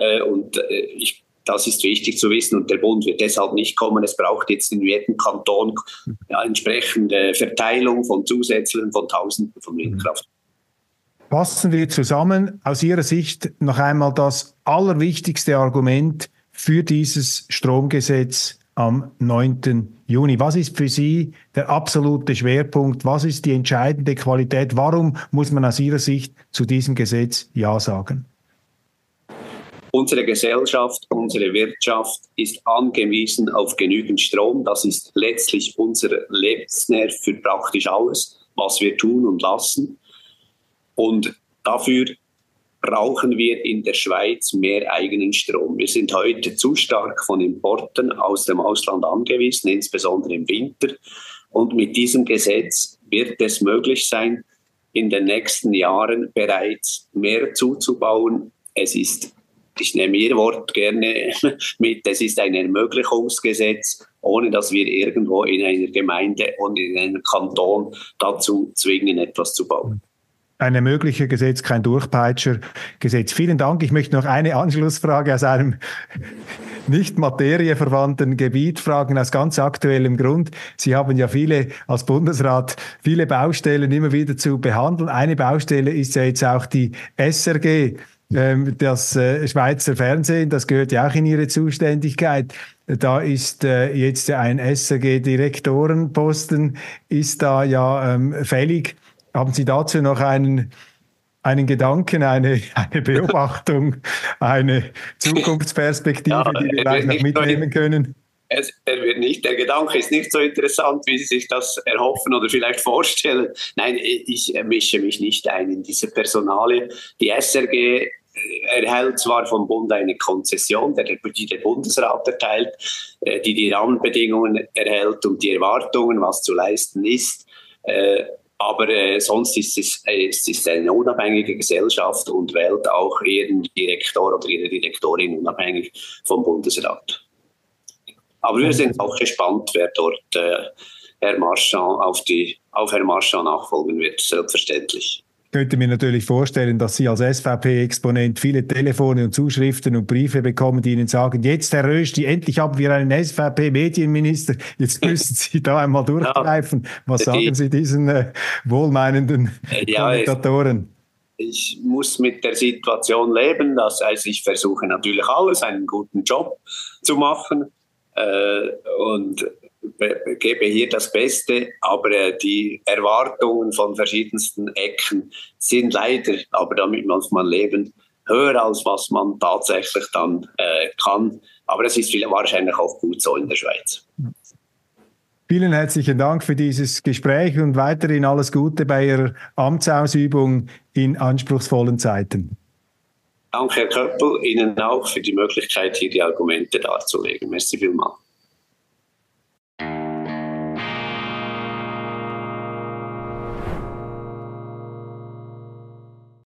das ist wichtig zu wissen und der Bund wird deshalb nicht kommen. Es braucht jetzt in jedem Kanton entsprechende Verteilung von zusätzlichen, von Tausenden von Windkraft. Fassen wir zusammen, aus Ihrer Sicht noch einmal das allerwichtigste Argument für dieses Stromgesetz am 9. Juni. Was ist für Sie der absolute Schwerpunkt? Was ist die entscheidende Qualität? Warum muss man aus Ihrer Sicht zu diesem Gesetz Ja sagen? Unsere Gesellschaft, unsere Wirtschaft ist angewiesen auf genügend Strom. Das ist letztlich unser Lebensnerv für praktisch alles, was wir tun und lassen. Und dafür brauchen wir in der Schweiz mehr eigenen Strom. Wir sind heute zu stark von Importen aus dem Ausland angewiesen, insbesondere im Winter. Und mit diesem Gesetz wird es möglich sein, in den nächsten Jahren bereits mehr zuzubauen. Ich nehme Ihr Wort gerne mit, es ist ein Ermöglichungsgesetz, ohne dass wir irgendwo in einer Gemeinde und in einem Kanton dazu zwingen, etwas zu bauen. Ein ermöglicher Gesetz, kein Durchpeitscher-Gesetz. Vielen Dank. Ich möchte noch eine Anschlussfrage aus einem nicht materieverwandten Gebiet fragen, aus ganz aktuellem Grund. Sie haben ja als Bundesrat viele Baustellen immer wieder zu behandeln. Eine Baustelle ist ja jetzt auch die SRG. Das Schweizer Fernsehen, das gehört ja auch in Ihre Zuständigkeit. Da ist jetzt ein SRG-Direktorenposten, ist da ja fällig. Haben Sie dazu noch einen Gedanken, eine Beobachtung, eine Zukunftsperspektive, die wir vielleicht noch mitnehmen können? Der Gedanke ist nicht so interessant, wie Sie sich das erhoffen oder vielleicht vorstellen. Nein, ich mische mich nicht ein in diese Personalie. Die SRG erhält zwar vom Bund eine Konzession, die der Bundesrat erteilt, die Rahmenbedingungen erhält und die Erwartungen, was zu leisten ist. Aber sonst ist es eine unabhängige Gesellschaft und wählt auch ihren Direktor oder ihre Direktorin unabhängig vom Bundesrat. Aber wir sind auch gespannt, wer dort Herr Marchand auf Herrn Marchand nachfolgen wird, selbstverständlich. Ich könnte mir natürlich vorstellen, dass Sie als SVP-Exponent viele Telefone und Zuschriften und Briefe bekommen, die Ihnen sagen, jetzt Herr Rösti, endlich haben wir einen SVP-Medienminister, jetzt müssen Sie da einmal durchgreifen. Was sagen Sie diesen wohlmeinenden Kommentatoren? Ich muss mit der Situation leben, das heißt, ich versuche natürlich alles, einen guten Job zu machen und gebe hier das Beste, aber die Erwartungen von verschiedensten Ecken sind leider, aber damit muss man leben, höher als was man tatsächlich dann kann. Aber es ist wahrscheinlich auch gut so in der Schweiz. Vielen herzlichen Dank für dieses Gespräch und weiterhin alles Gute bei Ihrer Amtsausübung in anspruchsvollen Zeiten. Danke, Herr Köppel, Ihnen auch für die Möglichkeit, hier die Argumente darzulegen. Merci vielmals.